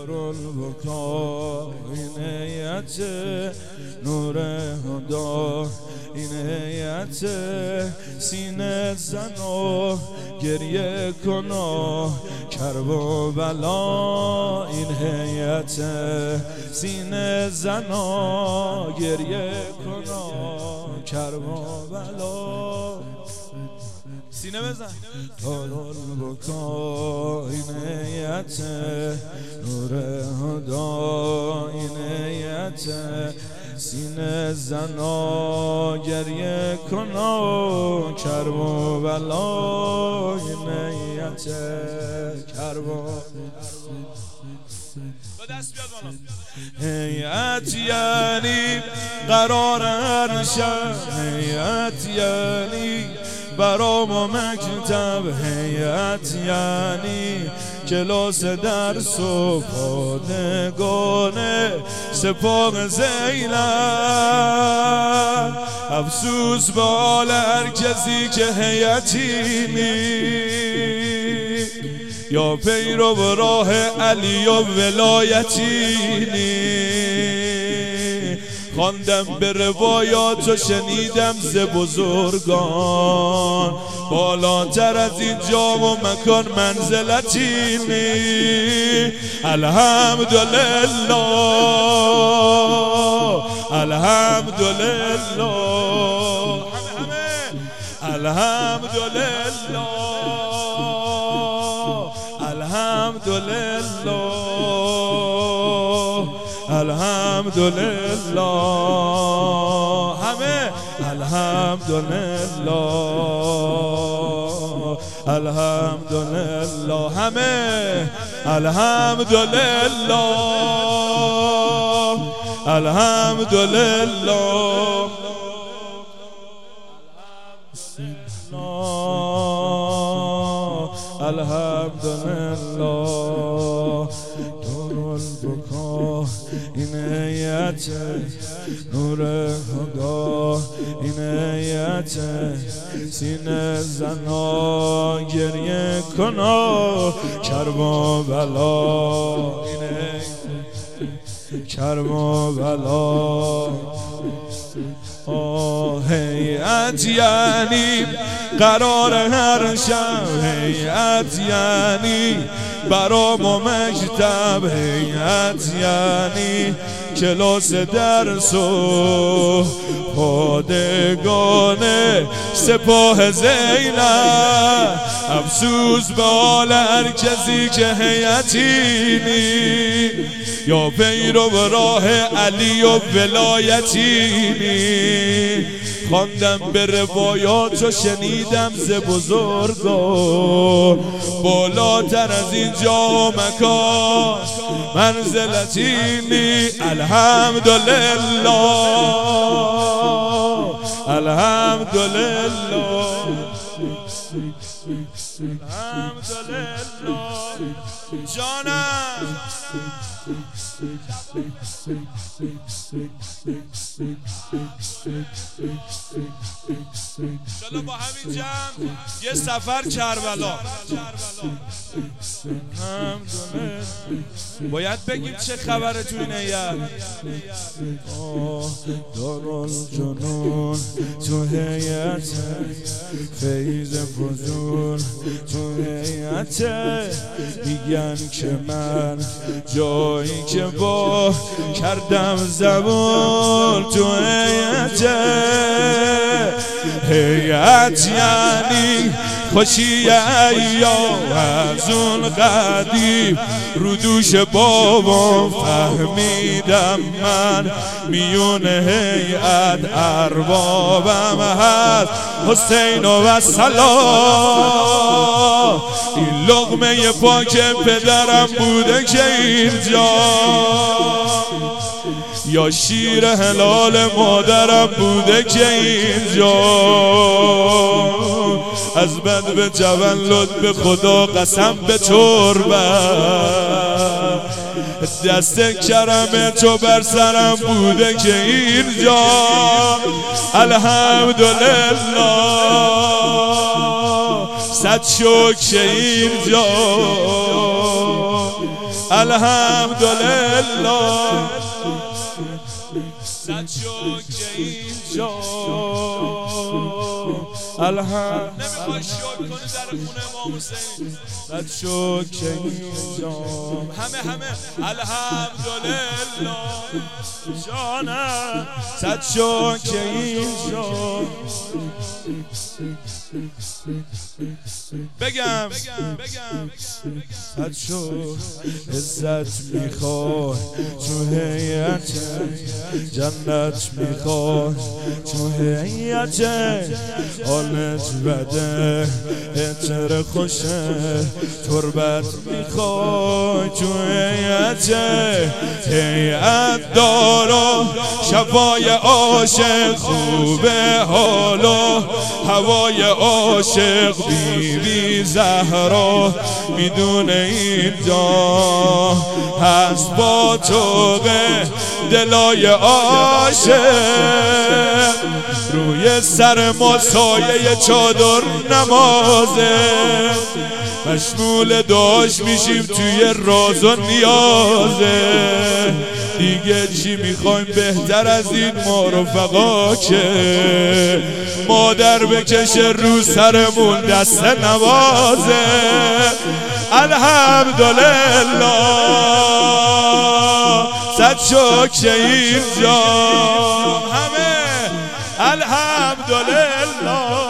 دارالبکا این ایت نور هدا، این ایت سینه زن و گریه کنا کربلا، این ایت سینه زن و گریه کنا کربلا. سینه بزن. دارالبکا این ایت نور هدا، این ایت سینه زنا گریه کنا کربلا، این ایت کربلا. هیئت یعنی قرار عرشم، هیئت یعنی برام و مکتب، هیئت یعنی کلاس درس و پادگان سپاه زینب. افسوس به حال هر کسی که هیئتی نی، یا پیرو راه علی و ولایتی نی. خواندم به روایات و شنیدم ز بزرگان، بالاتر از اینجا و مکان منزلتی نی. الحمدلله الحمدلله الحمدلله الحمدلله الحمدلله همه الحمدلله الحمدلله همه الحمدلله الحمدلله الحمدلله. دارالبکا این ایت نور هدا، این ایت سینه زنا گریه کنا کربلا، این کربلا. هیئت یعنی قرار هر شب، هیئت یعنی برام و مکتب، هیئت یعنی کلاس درس و پادگان سپاه زینب. افسوس به حال هر کسی که هیئتی نی، یا پیرو راه علی و ولایتی نی. خواندم به روایات و شنیدم ز بزرگان، بالاتر از اینجا مکان منزلتی نی. الحمدلله الحمدلله الحمدلله جانم. شالا با همین جمع یه سفر کربلا. باید بگیم چه خبره تو این هیئت. دارالجنون تو هیئت، فیض فضول تو هیئت. میگن که من جایی که با کردم زبون تو هیئت. هیئت یعنی خوشی ایام از اون قدیم، رو دوش بابام فهمیدم من میون هیئت اربابم هست حسین و سلام. این لقمه پاک پدرم بوده که اینجا، یا شیر حلال مادرم بوده که اینجا. از بد به تولد به خدا قسم به تربت، دست کرم تو بر سرم بوده که اینجا. الحمدلله صد شکر اینجا. الحمدلله صد شکر اینجا نمیخوای شکر کنی در خونه امام حسین صد شکر اینجا همه الحمدلله جانم صد شکر اینجا بگم صد شکر عزت میخوای تو هیئت جنت میخوای تو هیئت حالت بده عطر خوشه تربت میخوای تو هیئت دارا شفای عاشق خوبه حالا هوای عاشق بیبی زهرا میدونه اینجا هست با توقه دلای عاشق روی سر ما سایه چادر نمازه مشمول داشت میشیم توی راز و نیازه دیگه چی میخوایم بهتر از این ما رفقا که مادر بکشه رو سرمون دست نوازه الحمدلله صد شکر اینجا همه الحمدلله